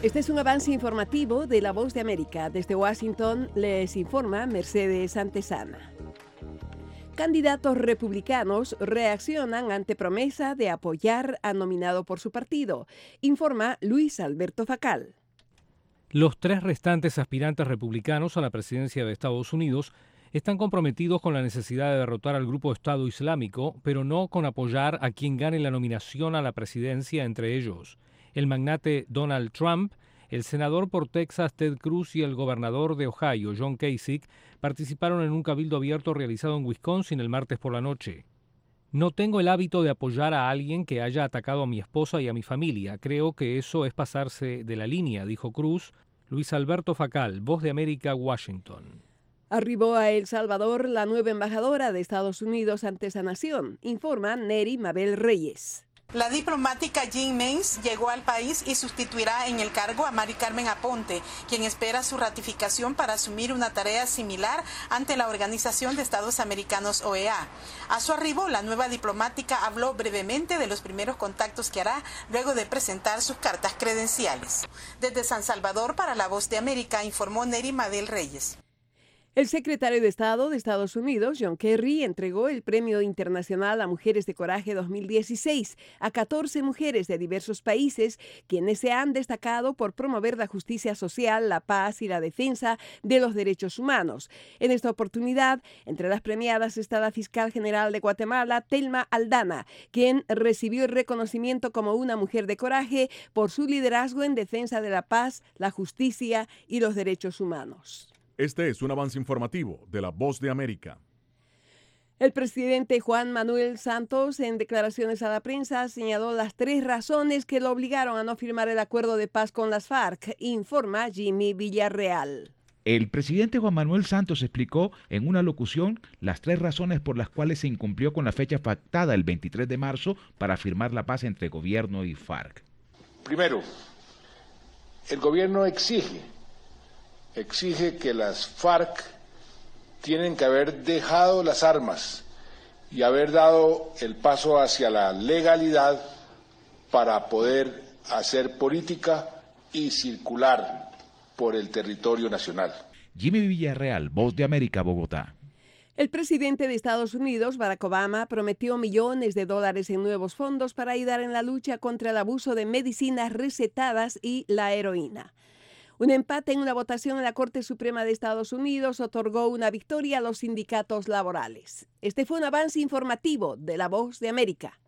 Este es un avance informativo de La Voz de América. Desde Washington les informa Mercedes Antesana. Candidatos republicanos reaccionan ante promesa de apoyar a nominado por su partido, informa Luis Alberto Facal. Los 3 restantes aspirantes republicanos a la presidencia de Estados Unidos están comprometidos con la necesidad de derrotar al grupo Estado Islámico, pero no con apoyar a quien gane la nominación a la presidencia entre ellos. El magnate Donald Trump, el senador por Texas Ted Cruz y el gobernador de Ohio John Kasich participaron en un cabildo abierto realizado en Wisconsin el martes por la noche. No tengo el hábito de apoyar a alguien que haya atacado a mi esposa y a mi familia. Creo que eso es pasarse de la línea, dijo Cruz. Luis Alberto Facal, Voz de América, Washington. Arribó a El Salvador la nueva embajadora de Estados Unidos ante esa nación, informa Neri Mabel Reyes. La diplomática Jean Mains llegó al país y sustituirá en el cargo a Mari Carmen Aponte, quien espera su ratificación para asumir una tarea similar ante la Organización de Estados Americanos OEA. A su arribo, la nueva diplomática habló brevemente de los primeros contactos que hará luego de presentar sus cartas credenciales. Desde San Salvador, para La Voz de América, informó Neri Mabel Reyes. El secretario de Estado de Estados Unidos, John Kerry, entregó el Premio Internacional a Mujeres de Coraje 2016 a 14 mujeres de diversos países, quienes se han destacado por promover la justicia social, la paz y la defensa de los derechos humanos. En esta oportunidad, entre las premiadas está la fiscal general de Guatemala, Telma Aldana, quien recibió el reconocimiento como una mujer de coraje por su liderazgo en defensa de la paz, la justicia y los derechos humanos. Este es un avance informativo de La Voz de América. El presidente Juan Manuel Santos, en declaraciones a la prensa, señaló las 3 razones que lo obligaron a no firmar el acuerdo de paz con las FARC, informa Jimmy Villarreal. El presidente Juan Manuel Santos explicó en una locución las 3 razones por las cuales se incumplió con la fecha pactada el 23 de marzo para firmar la paz entre gobierno y FARC. Primero, el gobierno exige que las FARC tienen que haber dejado las armas y haber dado el paso hacia la legalidad para poder hacer política y circular por el territorio nacional. Jimmy Villarreal, Voz de América, Bogotá. El presidente de Estados Unidos, Barack Obama, prometió millones de dólares en nuevos fondos para ayudar en la lucha contra el abuso de medicinas recetadas y la heroína. Un empate en una votación en la Corte Suprema de Estados Unidos otorgó una victoria a los sindicatos laborales. Este fue un avance informativo de La Voz de América.